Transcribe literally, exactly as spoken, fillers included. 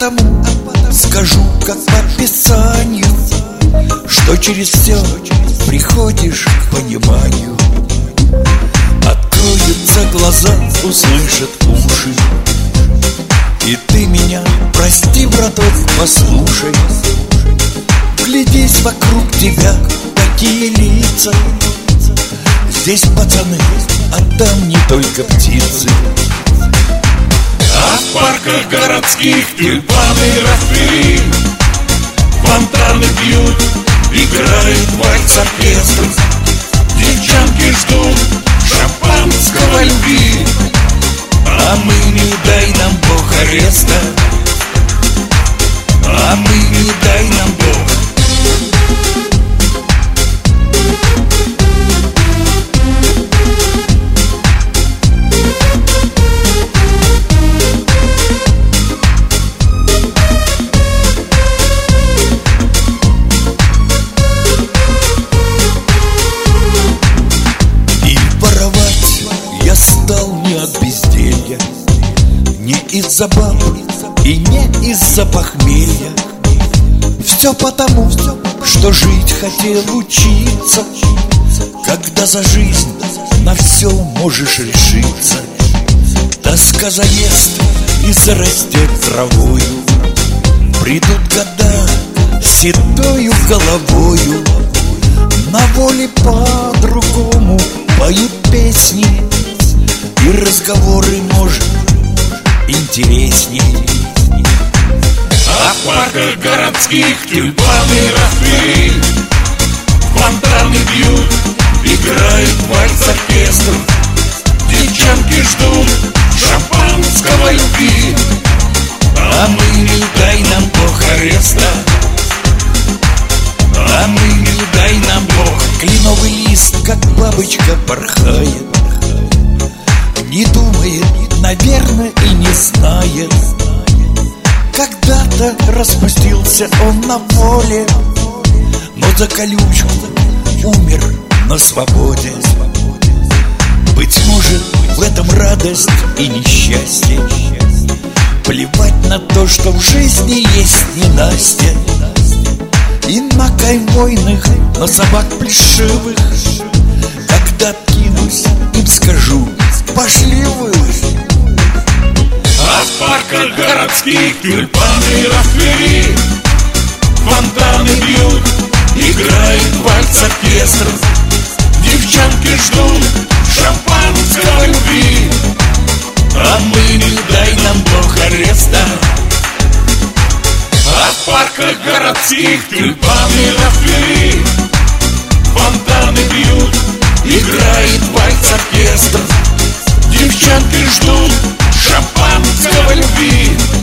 потому скажу, как по Писанию, что через все приходишь к пониманию. Откроются глаза, услышат уши, и ты меня прости, браток, послушай. Глядись вокруг тебя, такие лица. Здесь пацаны, а там не только птицы. А в парках городских тюльпаны расцвели, фонтаны бьют, играет вальс-оркестр. Девчонки ждут шампанского любви, а мы не дай нам Бог ареста, а мы не дай нам Бог. Стал не от безделья, не из-за баб и не из-за похмелья. Все потому, что жить хотел учиться, когда за жизнь на все можешь решиться. Тоска заест и зарастет травою, придут года седою головою. На воле по-другому поют песни, и разговоры, может, интересней. А в парках городских тюльпаны расцвели, фонтаны бьют, играет вальс-оркестр. Девчонки ждут шампанского любви, а мы не дай нам Бог ареста, а мы не дай нам Бог. Кленовый лист, как бабочка, порхает, не думает, наверное, и не знает. Когда-то распустился он на воле, но за колючку умер на свободе. Быть может, в этом радость и несчастье. Плевать на то, что в жизни есть ненастье. И на конвойных, на собак плешивых, когда откинусь, им скажу: пошли вы. А в парках городских тюльпаны расцвели, фонтаны бьют, играет вальс-оркестр. Девчонки ждут шампанского любви, а мы не дай нам Бог ареста. А в парках городских тюльпаны расцвели, фонтаны бьют, играет вальс-оркестр. Девчонки ждут шампанского любви,